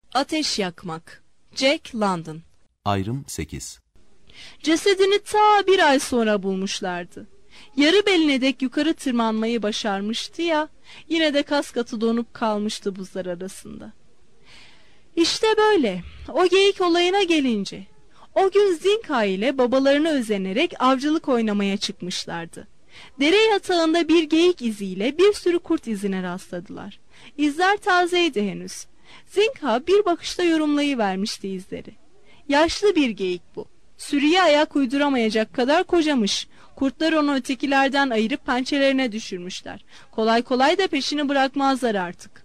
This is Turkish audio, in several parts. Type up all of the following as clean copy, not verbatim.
Ateş yakmak. Jack London. Ayrım 8. Cesedini ta bir ay sonra bulmuşlardı. Yarı beline dek yukarı tırmanmayı başarmıştı ya, yine de kas katı donup kalmıştı buzlar arasında. İşte böyle. O geyik olayına gelince, o gün Zinka ile babalarına özenerek avcılık oynamaya çıkmışlardı. Dere yatağında bir geyik iziyle bir sürü kurt izine rastladılar. İzler tazeydi henüz. Zinka bir bakışta yorumlayıvermişti izleri. Yaşlı bir geyik bu. Sürüye ayak uyduramayacak kadar kocamış. Kurtlar onu ötekilerden ayırıp pençelerine düşürmüşler. Kolay kolay da peşini bırakmazlar artık.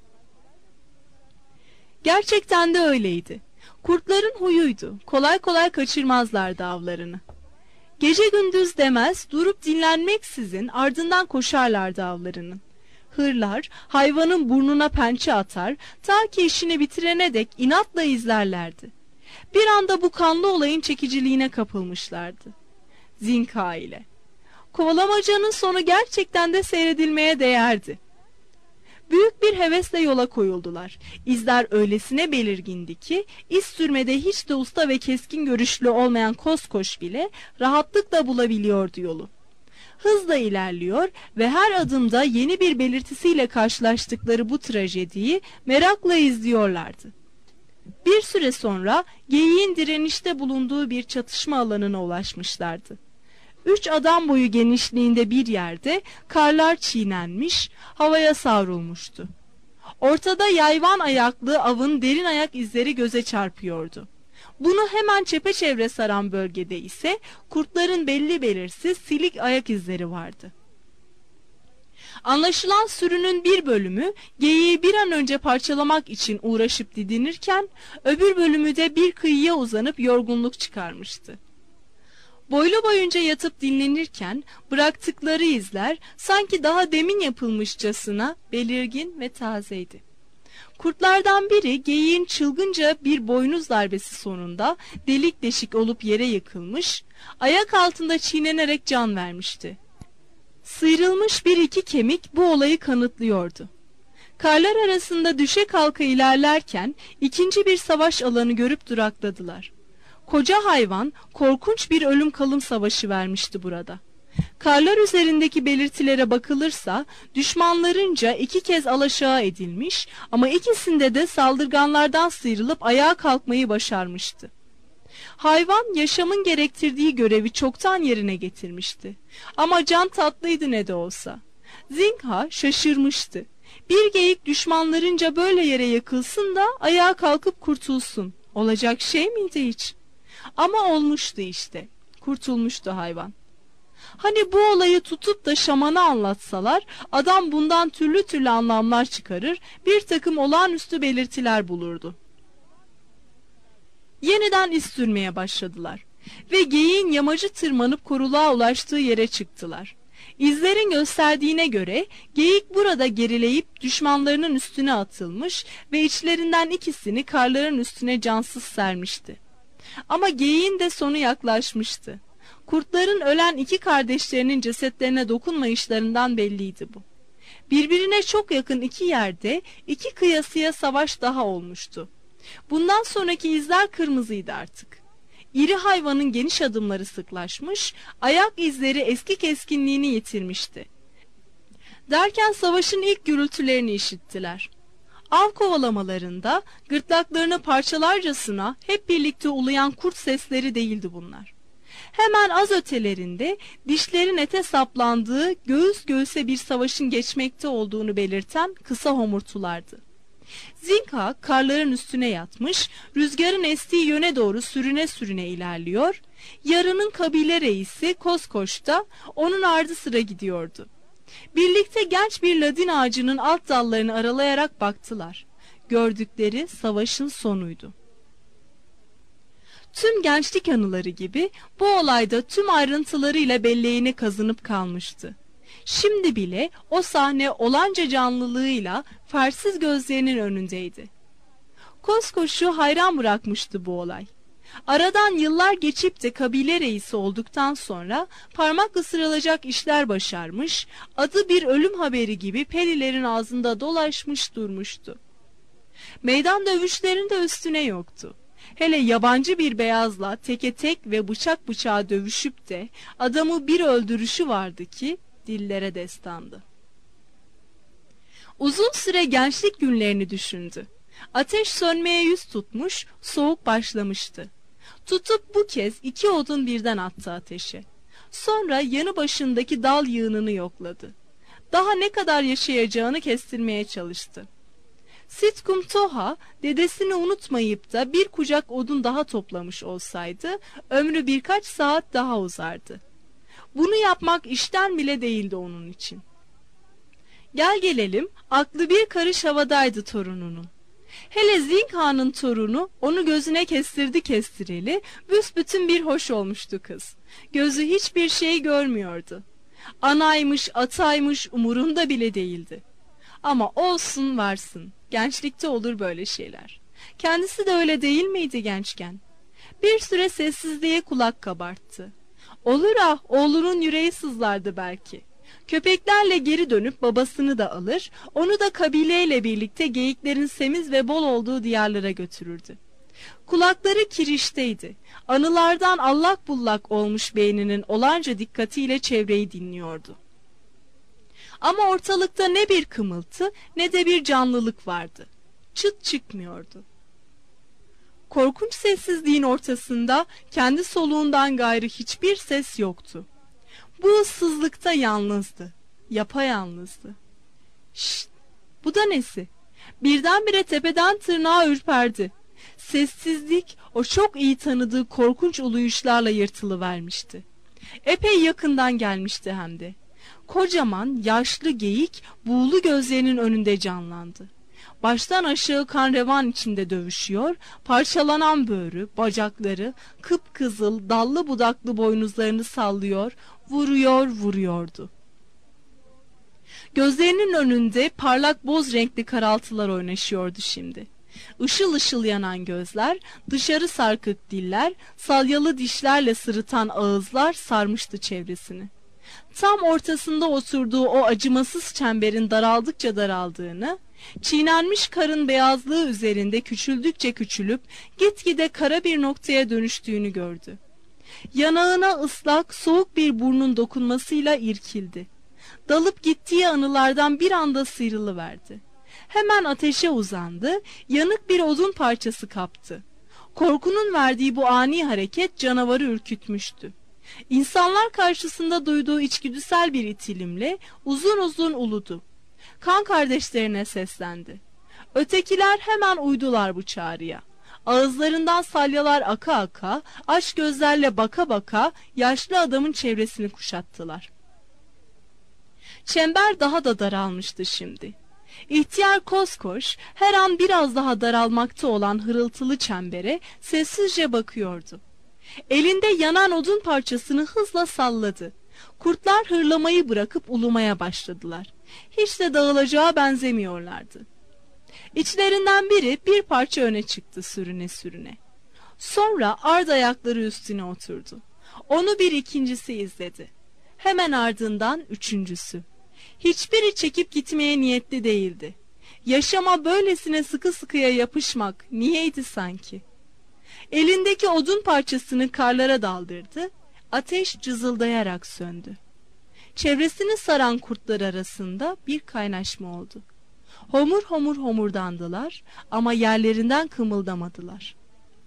Gerçekten de öyleydi. Kurtların huyuydu. Kolay kolay kaçırmazlardı avlarını. Gece gündüz demez, durup dinlenmeksizin ardından koşarlardı avlarının. Hırlar, hayvanın burnuna pençe atar, ta ki işini bitirene dek inatla izlerlerdi. Bir anda bu kanlı olayın çekiciliğine kapılmışlardı. Zinka ile. Kovalamacanın sonu gerçekten de seyredilmeye değerdi. Büyük bir hevesle yola koyuldular. İzler öylesine belirgindi ki, iz sürmede hiç de usta ve keskin görüşlü olmayan Koskoş bile rahatlıkla bulabiliyordu yolu. Hızla ilerliyor ve her adımda yeni bir belirtisiyle karşılaştıkları bu trajediyi merakla izliyorlardı. Bir süre sonra geyiğin direnişte bulunduğu bir çatışma alanına ulaşmışlardı. 3 adam boyu genişliğinde bir yerde karlar çiğnenmiş, havaya savrulmuştu. Ortada yayvan ayaklı avın derin ayak izleri göze çarpıyordu. Bunu hemen çepeçevre saran bölgede ise kurtların belli belirsiz silik ayak izleri vardı. Anlaşılan sürünün bir bölümü geyiği bir an önce parçalamak için uğraşıp didinirken, öbür bölümü de bir kıyıya uzanıp yorgunluk çıkarmıştı. Boylu boyunca yatıp dinlenirken bıraktıkları izler sanki daha demin yapılmışçasına belirgin ve tazeydi. Kurtlardan biri geyiğin çılgınca bir boynuz darbesi sonunda delik deşik olup yere yıkılmış, ayak altında çiğnenerek can vermişti. Sıyrılmış bir iki kemik bu olayı kanıtlıyordu. Karlar arasında düşe kalka ilerlerken ikinci bir savaş alanı görüp durakladılar. Koca hayvan korkunç bir ölüm kalım savaşı vermişti burada. Karlar üzerindeki belirtilere bakılırsa düşmanlarınca 2 kez alaşağı edilmiş ama ikisinde de saldırganlardan sıyrılıp ayağa kalkmayı başarmıştı. Hayvan yaşamın gerektirdiği görevi çoktan yerine getirmişti. Ama can tatlıydı ne de olsa. Zinka şaşırmıştı. Bir geyik düşmanlarınca böyle yere yakılsın da ayağa kalkıp kurtulsun. Olacak şey miydi hiç? Ama olmuştu işte. Kurtulmuştu hayvan. Hani bu olayı tutup da şamana anlatsalar, adam bundan türlü türlü anlamlar çıkarır, bir takım olağanüstü belirtiler bulurdu. Yeniden iz sürmeye başladılar ve geyiğin yamacı tırmanıp koruluğa ulaştığı yere çıktılar. İzlerin gösterdiğine göre geyik burada gerileyip düşmanlarının üstüne atılmış ve içlerinden ikisini karların üstüne cansız sermişti. Ama geyiğin de sonu yaklaşmıştı. Kurtların ölen 2 kardeşlerinin cesetlerine dokunmayışlarından belliydi bu. Birbirine çok yakın 2 yerde 2 kıyasıya savaş daha olmuştu. Bundan sonraki izler kırmızıydı artık. İri hayvanın geniş adımları sıklaşmış, ayak izleri eski keskinliğini yitirmişti. Derken savaşın ilk gürültülerini işittiler. Av kovalamalarında gırtlaklarını parçalarcasına hep birlikte uluyan kurt sesleri değildi bunlar. Hemen az ötelerinde dişlerin ete saplandığı, göğüs göğüse bir savaşın geçmekte olduğunu belirten kısa homurtulardı. Zinka karların üstüne yatmış, rüzgarın estiği yöne doğru sürüne sürüne ilerliyor, yarının kabile reisi Koskoş da onun ardı sıra gidiyordu. Birlikte genç bir ladin ağacının alt dallarını aralayarak baktılar. Gördükleri savaşın sonuydu. Tüm gençlik anıları gibi bu olayda tüm ayrıntılarıyla belleğine kazınıp kalmıştı. Şimdi bile o sahne olanca canlılığıyla fersiz gözlerinin önündeydi. Koskoş'u hayran bırakmıştı bu olay. Aradan yıllar geçip de kabile reisi olduktan sonra parmakla sıralacak işler başarmış, adı bir ölüm haberi gibi perilerin ağzında dolaşmış durmuştu. Meydan dövüşlerinde üstüne yoktu. Hele yabancı bir beyazla teke tek ve bıçak bıçağa dövüşüp de adamı bir öldürüşü vardı ki dillere destandı. Uzun süre gençlik günlerini düşündü. Ateş sönmeye yüz tutmuş, soğuk başlamıştı. Tutup bu kez 2 odun birden attı ateşe. Sonra yanı başındaki dal yığınını yokladı. Daha ne kadar yaşayacağını kestirmeye çalıştı. Sitkum Toha dedesini unutmayıp da bir kucak odun daha toplamış olsaydı ömrü birkaç saat daha uzardı. Bunu yapmak işten bile değildi onun için. Gel gelelim aklı bir karış havadaydı torununun. Hele Zinkhan'ın torunu onu gözüne kestirdi kestireli büsbütün bir hoş olmuştu kız. Gözü hiçbir şey görmüyordu. Anaymış ataymış umurunda bile değildi. Ama olsun varsın, gençlikte olur böyle şeyler. Kendisi de öyle değil miydi gençken? Bir süre sessizliğe kulak kabarttı. Olur ah, oğlunun yüreği sızlardı belki. Köpeklerle geri dönüp babasını da alır, onu da kabileyle birlikte geyiklerin semiz ve bol olduğu diyarlara götürürdü. Kulakları kirişteydi. Anılardan allak bullak olmuş beyninin olanca dikkatiyle çevreyi dinliyordu. Ama ortalıkta ne bir kımıltı ne de bir canlılık vardı. Çıt çıkmıyordu. Korkunç sessizliğin ortasında kendi soluğundan gayrı hiçbir ses yoktu. Bu ıssızlıkta yalnızdı. Yapayalnızdı. Şşt! Bu da nesi? Birdenbire tepeden tırnağa ürperdi. Sessizlik o çok iyi tanıdığı korkunç uluyuşlarla yırtılıvermişti. Epey yakından gelmişti hem de. Kocaman yaşlı geyik buğulu gözlerinin önünde canlandı. Baştan aşağı kan revan içinde dövüşüyor, parçalanan böğrü, bacakları, kıpkızıl dallı budaklı boynuzlarını sallıyor, vuruyordu. Gözlerinin önünde parlak boz renkli karaltılar oynaşıyordu şimdi. Işıl ışıl yanan gözler, dışarı sarkık diller, salyalı dişlerle sırıtan ağızlar sarmıştı çevresini. Tam ortasında oturduğu o acımasız çemberin daraldıkça daraldığını, çiğnenmiş karın beyazlığı üzerinde küçüldükçe küçülüp gitgide kara bir noktaya dönüştüğünü gördü. Yanağına ıslak, soğuk bir burnun dokunmasıyla irkildi. Dalıp gittiği anılardan bir anda sıyrılıverdi. Hemen ateşe uzandı, yanık bir odun parçası kaptı. Korkunun verdiği bu ani hareket canavarı ürkütmüştü. İnsanlar karşısında duyduğu içgüdüsel bir itilimle uzun uzun uludu. Kan kardeşlerine seslendi. Ötekiler hemen uydular bu çağrıya. Ağızlarından salyalar aka aka, aç gözlerle baka baka yaşlı adamın çevresini kuşattılar. Çember daha da daralmıştı şimdi. İhtiyar Koskoş her an biraz daha daralmakta olan hırıltılı çembere sessizce bakıyordu. Elinde yanan odun parçasını hızla salladı. Kurtlar hırlamayı bırakıp ulumaya başladılar. Hiç de dağılacağı benzemiyorlardı. İçlerinden biri bir parça öne çıktı sürüne sürüne. Sonra ard ayakları üstüne oturdu. Onu bir ikincisi izledi. Hemen ardından üçüncüsü. Hiçbiri çekip gitmeye niyetli değildi. Yaşama böylesine sıkı sıkıya yapışmak niyeydi sanki. Elindeki odun parçasını karlara daldırdı. Ateş cızıldayarak söndü. Çevresini saran kurtlar arasında bir kaynaşma oldu. Homur homur homurdandılar ama yerlerinden kımıldamadılar.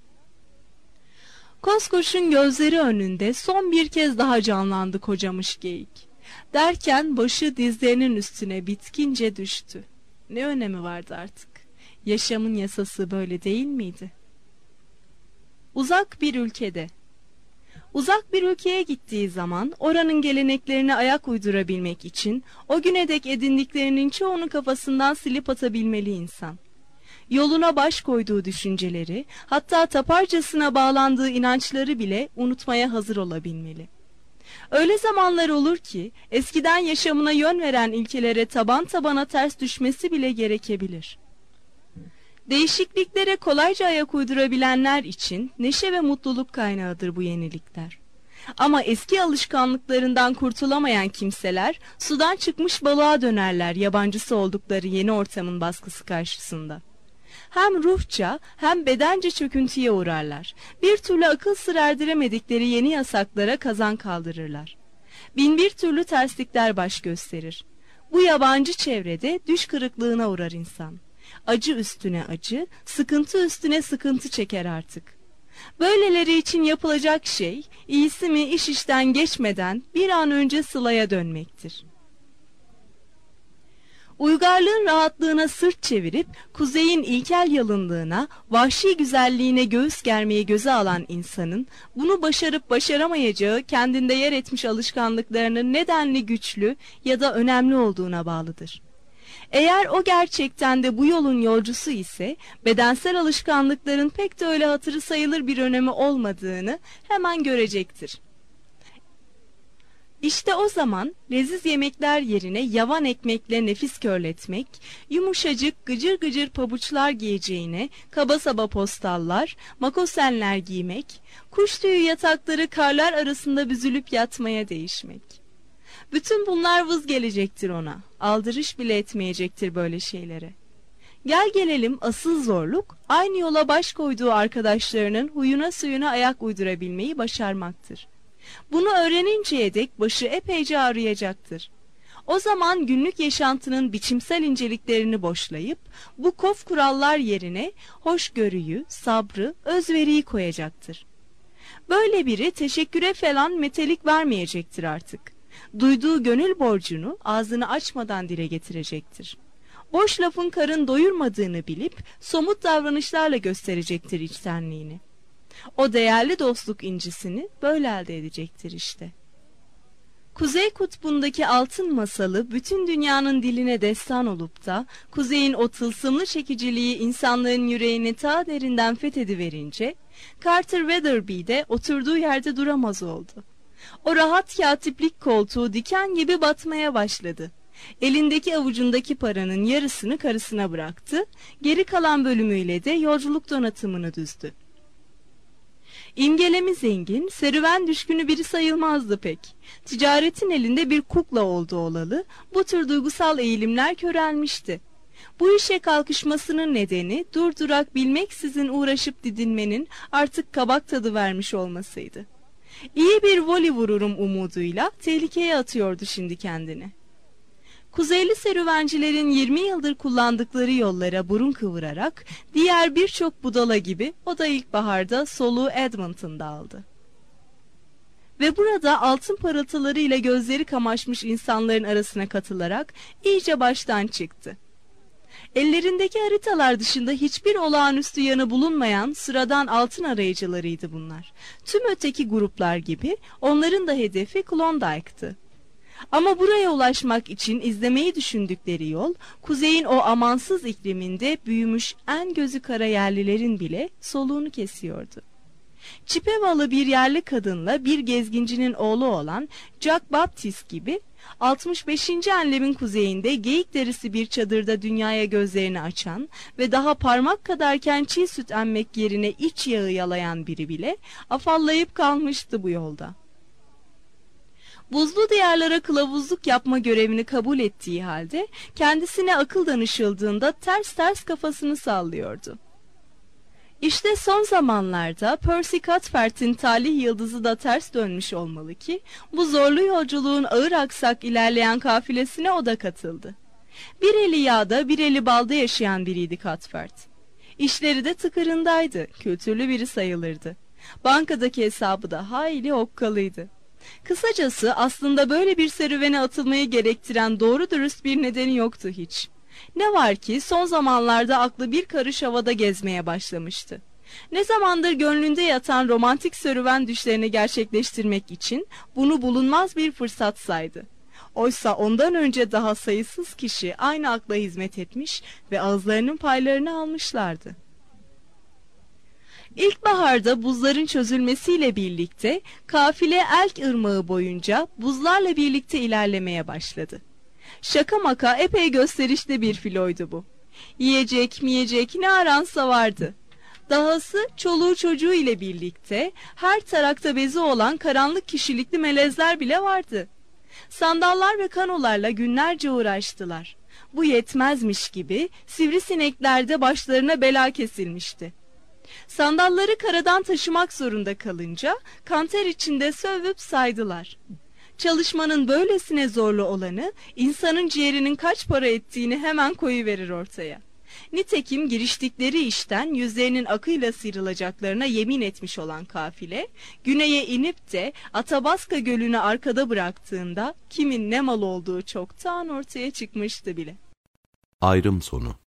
Koskoş'un gözleri önünde son bir kez daha canlandı kocamış geyik. Derken başı dizlerinin üstüne bitkince düştü. Ne önemi vardı artık? Yaşamın yasası böyle değil miydi? Uzak bir ülkede. Uzak bir ülkeye gittiği zaman oranın geleneklerine ayak uydurabilmek için o güne dek edindiklerinin çoğunu kafasından silip atabilmeli insan. Yoluna baş koyduğu düşünceleri, hatta taparcasına bağlandığı inançları bile unutmaya hazır olabilmeli. Öyle zamanlar olur ki eskiden yaşamına yön veren ilkelere taban tabana ters düşmesi bile gerekebilir. Değişikliklere kolayca ayak uydurabilenler için neşe ve mutluluk kaynağıdır bu yenilikler. Ama eski alışkanlıklarından kurtulamayan kimseler sudan çıkmış balığa dönerler yabancısı oldukları yeni ortamın baskısı karşısında. Hem ruhça hem bedence çöküntüye uğrarlar. Bir türlü akıl sır erdiremedikleri yeni yasaklara kazan kaldırırlar. Bin bir türlü terslikler baş gösterir. Bu yabancı çevrede düş kırıklığına uğrar insan. Acı üstüne acı, sıkıntı üstüne sıkıntı çeker artık. Böyleleri için yapılacak şey, iyisi mi iş işten geçmeden bir an önce Sıla'ya dönmektir. Uygarlığın rahatlığına sırt çevirip kuzeyin ilkel yalınlığına, vahşi güzelliğine göğüs germeyi göze alan insanın bunu başarıp başaramayacağı kendinde yer etmiş alışkanlıklarının nedenli güçlü ya da önemli olduğuna bağlıdır. Eğer o gerçekten de bu yolun yolcusu ise bedensel alışkanlıkların pek de öyle hatırı sayılır bir önemi olmadığını hemen görecektir. İşte o zaman leziz yemekler yerine yavan ekmekle nefis körletmek, yumuşacık gıcır gıcır pabuçlar giyeceğine kaba saba postallar, makosenler giymek, kuş tüyü yatakları karlar arasında büzülüp yatmaya değişmek. Bütün bunlar vız gelecektir ona, aldırış bile etmeyecektir böyle şeylere. Gel gelelim asıl zorluk, aynı yola baş koyduğu arkadaşlarının huyuna suyuna ayak uydurabilmeyi başarmaktır. Bunu öğreninceye dek başı epeyce ağrıyacaktır. O zaman günlük yaşantının biçimsel inceliklerini boşlayıp bu kof kurallar yerine hoşgörüyü, sabrı, özveriyi koyacaktır. Böyle biri teşekküre falan metelik vermeyecektir artık. Duyduğu gönül borcunu ağzını açmadan dile getirecektir. Boş lafın karın doyurmadığını bilip somut davranışlarla gösterecektir içtenliğini. O değerli dostluk incisini böyle elde edecektir işte. Kuzey kutbundaki altın masalı bütün dünyanın diline destan olup da kuzeyin o tılsımlı çekiciliği insanların yüreğini ta derinden fethediverince Carter Weatherby de oturduğu yerde duramaz oldu. O rahat katiplik koltuğu diken gibi batmaya başladı. Elindeki avucundaki paranın yarısını karısına bıraktı, geri kalan bölümüyle de yolculuk donatımını düzdü. İmgelemi zengin, serüven düşkünü biri sayılmazdı pek. Ticaretin elinde bir kukla oldu olalı, bu tür duygusal eğilimler körelmişti. Bu işe kalkışmasının nedeni durdurak bilmeksizin uğraşıp didinmenin artık kabak tadı vermiş olmasıydı. İyi bir voli vururum umuduyla tehlikeye atıyordu şimdi kendini. Kuzeyli serüvencilerin 20 yıldır kullandıkları yollara burun kıvırarak diğer birçok budala gibi o da ilkbaharda soluğu Edmonton'da aldı. Ve burada altın parıltılarıyla gözleri kamaşmış insanların arasına katılarak iyice baştan çıktı. Ellerindeki haritalar dışında hiçbir olağanüstü yanı bulunmayan sıradan altın arayıcılarıydı bunlar. Tüm öteki gruplar gibi onların da hedefi Klondike'tı. Ama buraya ulaşmak için izlemeyi düşündükleri yol, kuzeyin o amansız ikliminde büyümüş en gözü kara yerlilerin bile soluğunu kesiyordu. Çipevalı bir yerli kadınla bir gezgincinin oğlu olan Jack Baptist gibi 65. enlemin kuzeyinde geyik derisi bir çadırda dünyaya gözlerini açan ve daha parmak kadarken çiğ süt emmek yerine iç yağı yalayan biri bile afallayıp kalmıştı bu yolda. Buzlu diyarlara kılavuzluk yapma görevini kabul ettiği halde kendisine akıl danışıldığında ters ters kafasını sallıyordu. İşte son zamanlarda Percy Cuthbert'in talih yıldızı da ters dönmüş olmalı ki bu zorlu yolculuğun ağır aksak ilerleyen kafilesine o da katıldı. Bir eli yağda bir eli balda yaşayan biriydi Cuthbert. İşleri de tıkırındaydı, kültürlü biri sayılırdı. Bankadaki hesabı da hayli okkalıydı. Kısacası aslında böyle bir serüvene atılmayı gerektiren doğru dürüst bir nedeni yoktu hiç. Ne var ki son zamanlarda aklı bir karış havada gezmeye başlamıştı. Ne zamandır gönlünde yatan romantik serüven düşlerini gerçekleştirmek için bunu bulunmaz bir fırsat saydı. Oysa ondan önce daha sayısız kişi aynı akla hizmet etmiş ve ağızlarının paylarını almışlardı. İlkbaharda buzların çözülmesiyle birlikte kafile Elk Irmağı boyunca buzlarla birlikte ilerlemeye başladı. Şaka maka epey gösterişli bir filoydu bu. Yiyecek miyecek ne aransa vardı. Dahası çoluğu çocuğu ile birlikte her tarakta bezi olan karanlık kişilikli melezler bile vardı. Sandallar ve kanolarla günlerce uğraştılar. Bu yetmezmiş gibi sivrisinekler de başlarına bela kesilmişti. Sandalları karadan taşımak zorunda kalınca kanter içinde sövüp saydılar. Çalışmanın böylesine zorlu olanı insanın ciğerinin kaç para ettiğini hemen koyuverir ortaya. Nitekim giriştikleri işten yüzlerinin akıyla sıyrılacaklarına yemin etmiş olan kafile, güneye inip de Atabaska Gölü'nü arkada bıraktığında kimin ne mal olduğu çoktan ortaya çıkmıştı bile. Ayrım sonu.